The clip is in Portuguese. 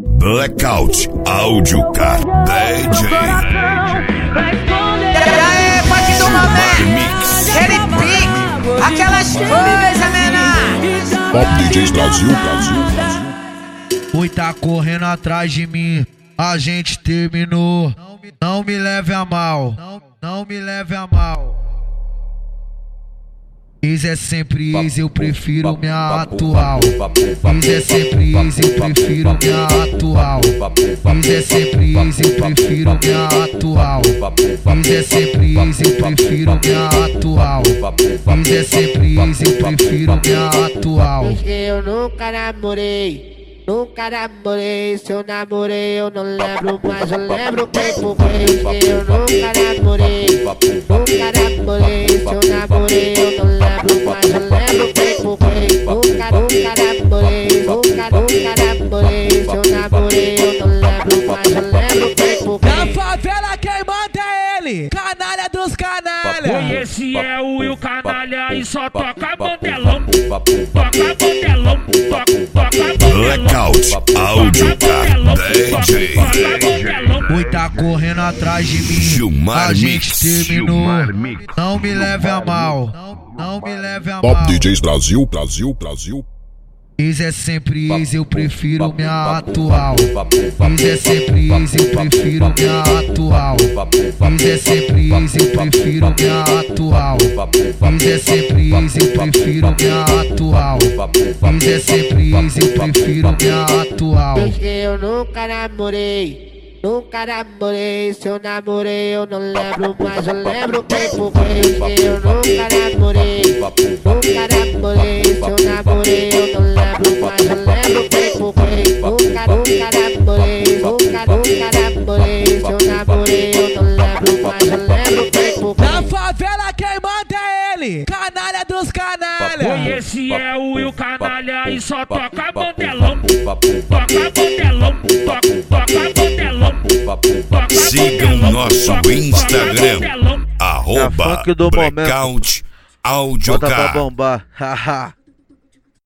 Blackout Áudio Car DJ. E aí, pode do momento, ele pica aquelas coisas, menor. Top DJs Brasil. Oi, tá correndo atrás de mim, a gente terminou. Não me leve a mal, não me leve a mal. Ex é sempre ex, eu prefiro minha atual. Ex é sempre ex, eu prefiro minha atual. Ex é sempre ex, eu prefiro minha atual. Ex é sempre ex, eu prefiro minha atual. Ex é sempre ex, eu prefiro minha atual. Eu nunca namorei. Se eu namorei eu não lembro, mas eu lembro quem foi. Eu nunca namorei. Se eu namorei eu não lembro, mas eu lembro quem foi. Nunca namorei. Se eu namorei eu não lembro, mas eu lembro quem foi. Na favela quem manda é ele, canalha dos canalha. Esse é o Will Canalha e só toca bandelão. Toca bandelão, toca Blackout Áudio Car DJ. Oi, tá correndo atrás de mim, Gilmar a gente Mix. terminou. Não me leve a mal, não me leve a Top mal. DJs Brasil. Ex é sempre ex, eu prefiro minha atual. Ex é sempre ex, eu prefiro minha atual. Ex é sempre ex, eu prefiro minha atual. Ex é sempre ex, eu prefiro minha atual. Ex é sempre ex, eu prefiro minha atual. Eu nunca namorei. Se eu namorei eu não lembro, mas eu lembro quem foi. Eu nunca namorei. Se eu namorei eu não lembro, mas eu lembro quem foi. Nunca namorei. Se eu namorei eu não lembro, mas eu lembro quem foi. Na favela quem manda é ele, canalha dos canalha. Esse é o Will Canalha e só toca bandelão. Toca bandelão, toca bandelão. Sigam nosso Instagram, funk do @Blackout Áudio Bota pra Car. bombar, haha.